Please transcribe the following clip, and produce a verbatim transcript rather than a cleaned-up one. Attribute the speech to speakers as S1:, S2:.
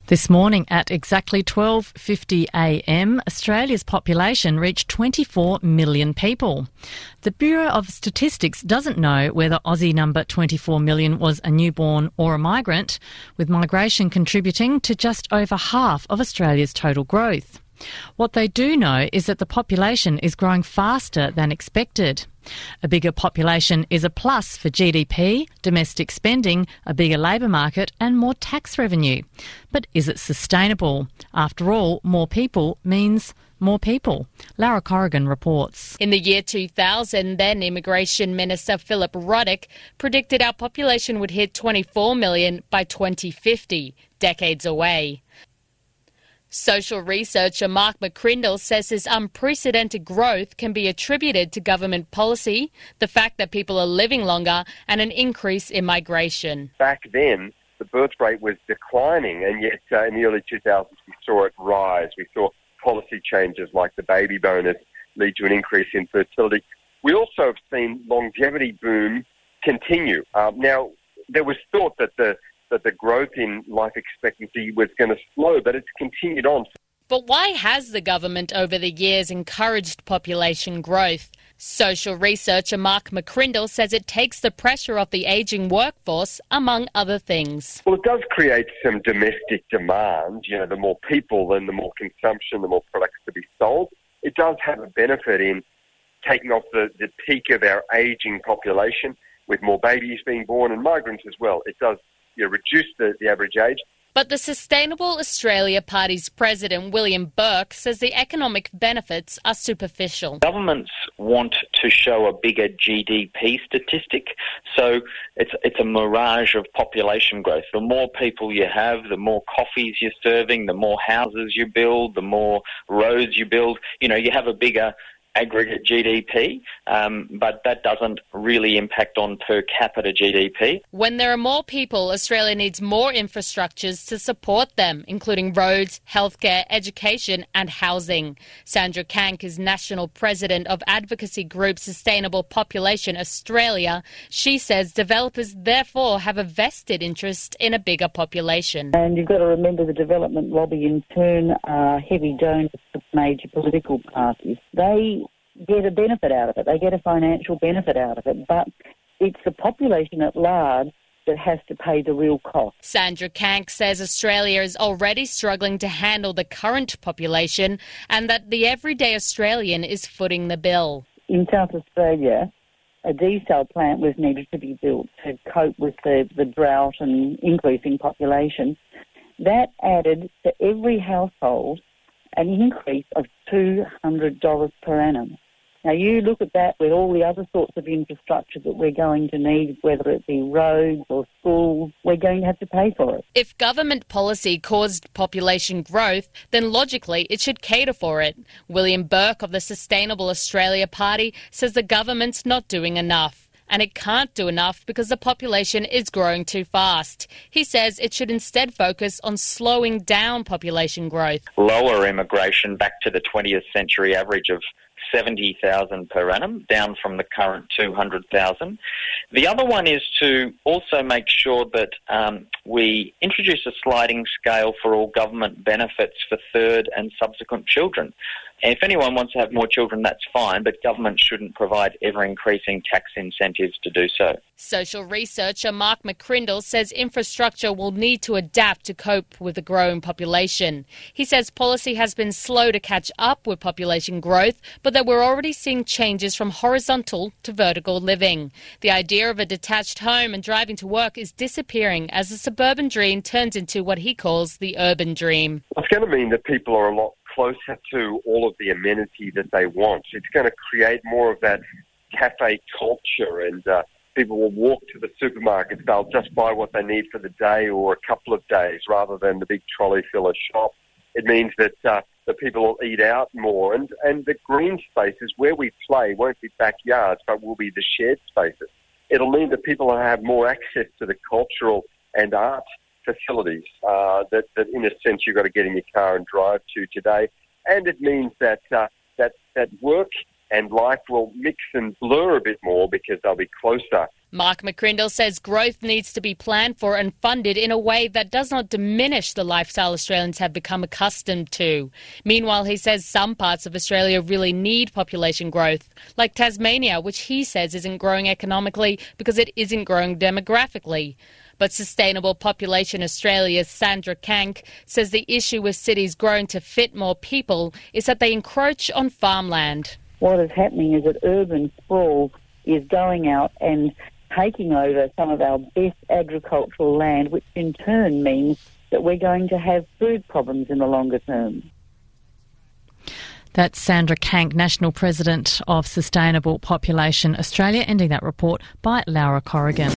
S1: This morning at exactly twelve fifty a m, Australia's population reached twenty-four million people. The Bureau of Statistics doesn't know whether Aussie number twenty-four million was a newborn or a migrant, with migration contributing to just over half of Australia's total growth. What they do know is that the population is growing faster than expected. A bigger population is a plus for G D P, domestic spending, a bigger labour market and more tax revenue. But is it sustainable? After all, more people means more people. Lara Corrigan reports.
S2: In the year two thousand, then Immigration Minister Philip Ruddock predicted our population would hit twenty-four million by twenty fifty, decades away. Social researcher Mark McCrindle says this unprecedented growth can be attributed to government policy, the fact that people are living longer, and an increase in migration.
S3: Back then, the birth rate was declining, and yet uh, in the early two thousands we saw it rise. We saw policy changes like the baby bonus lead to an increase in fertility. We also have seen longevity boom continue. Uh, now, there was thought that the that the growth in life expectancy was going to slow, but it's continued on.
S2: But why has the government over the years encouraged population growth? Social researcher Mark McCrindle says it takes the pressure off the ageing workforce, among other things.
S3: Well, it does create some domestic demand. You know, the more people and the more consumption, the more products to be sold. It does have a benefit in taking off the, the peak of our ageing population with more babies being born and migrants as well. It does You know, reduce the, the average age.
S2: But the Sustainable Australia Party's president, William Burke, says the economic benefits are superficial.
S4: Governments want to show a bigger G D P statistic, so it's it's a mirage of population growth. The more people you have, the more coffees you're serving, the more houses you build, the more roads you build. You know, you have a bigger aggregate G D P, um, but that doesn't really impact on per capita G D P.
S2: When there are more people, Australia needs more infrastructures to support them, including roads, healthcare, education and housing. Sandra Kank is National President of advocacy group Sustainable Population Australia. She says developers therefore have a vested interest in a bigger population.
S5: And you've got to remember the development lobby in turn are heavy donors to major political parties. They get a benefit out of it. They get a financial benefit out of it, but it's the population at large that has to pay the real cost.
S2: Sandra Kank says Australia is already struggling to handle the current population and that the everyday Australian is footing the bill.
S5: In South Australia, a desal plant was needed to be built to cope with the, the drought and increasing population. That added to every household an increase of two hundred dollars per annum. Now, you look at that with all the other sorts of infrastructure that we're going to need, whether it be roads or schools, we're going to have to pay for it.
S2: If government policy caused population growth, then logically it should cater for it. William Burke of the Sustainable Australia Party says the government's not doing enough. And it can't do enough because the population is growing too fast. He says it should instead focus on slowing down population growth.
S4: Lower immigration back to the twentieth century average of seventy thousand per annum, down from the current two hundred thousand. The other one is to also make sure that um, we introduce a sliding scale for all government benefits for third and subsequent children. And if anyone wants to have more children, that's fine, but government shouldn't provide ever-increasing tax incentives to do so.
S2: Social researcher Mark McCrindle says infrastructure will need to adapt to cope with the growing population. He says policy has been slow to catch up with population growth, but that we're already seeing changes from horizontal to vertical living. The idea of a detached home and driving to work is disappearing as the suburban dream turns into what he calls the urban dream.
S3: It's going to mean that people are a lot closer to all of the amenity that they want. It's going to create more of that cafe culture, and uh, people will walk to the supermarkets. They'll just buy what they need for the day or a couple of days rather than the big trolley filler shop. It means that uh, the people will eat out more, and, and the green spaces where we play won't be backyards but will be the shared spaces. It'll mean that people will have more access to the cultural and art facilities uh, that, that, in a sense, you've got to get in your car and drive to today. And it means that uh, that that work and life will mix and blur a bit more because they'll be closer.
S2: Mark McCrindle says growth needs to be planned for and funded in a way that does not diminish the lifestyle Australians have become accustomed to. Meanwhile, he says some parts of Australia really need population growth, like Tasmania, which he says isn't growing economically because it isn't growing demographically. But Sustainable Population Australia's Sandra Kank says the issue with cities growing to fit more people is that they encroach on farmland.
S5: What is happening is that urban sprawl is going out and taking over some of our best agricultural land, which in turn means that we're going to have food problems in the longer term.
S1: That's Sandra Kank, National President of Sustainable Population Australia, ending that report by Laura Corrigan.